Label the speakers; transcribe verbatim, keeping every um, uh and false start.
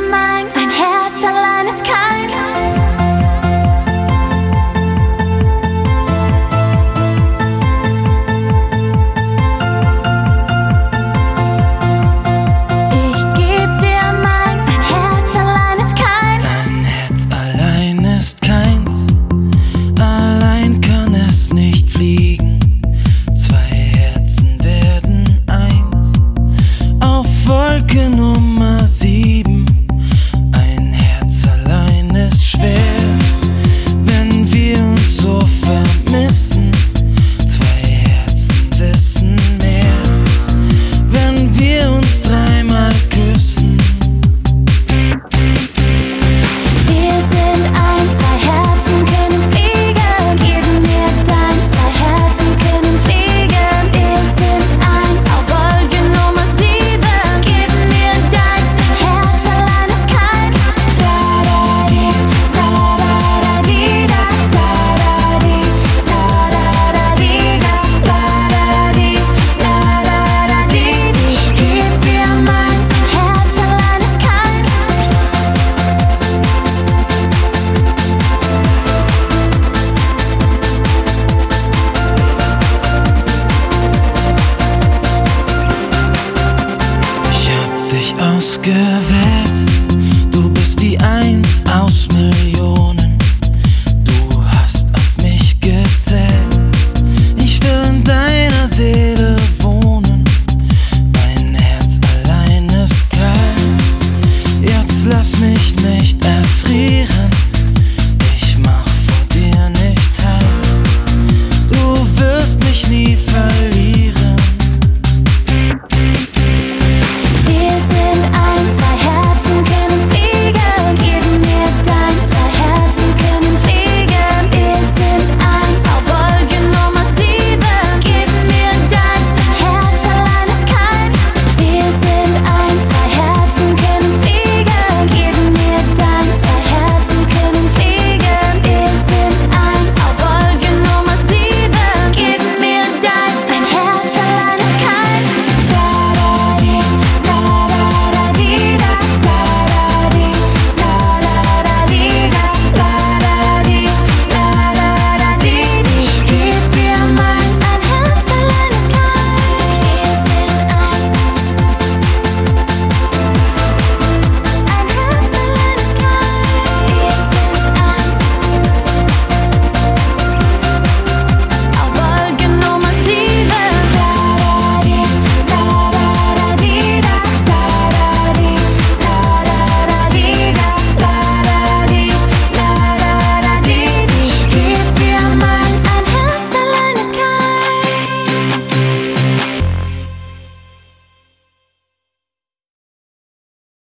Speaker 1: meins, ein Herz allein ist keins.
Speaker 2: Wolke Nummer sieben. Ein Herz allein ist schwer, wenn wir uns so vermissen. Zwei Herzen wissen mehr, wenn wir uns dreimal küssen.
Speaker 1: Wir sind eins, zwei Herzen können fliegen. Gib mir dein, zwei Herzen können fliegen. Wir sind eins, auf Wolke Nummer sieben.
Speaker 2: Ausgewählt, du bist die Eins aus Millionen. Du hast auf mich gezählt. Ich will in deiner Seele wohnen. Mein Herz allein ist kalt. Jetzt lass mich nicht erfrieren.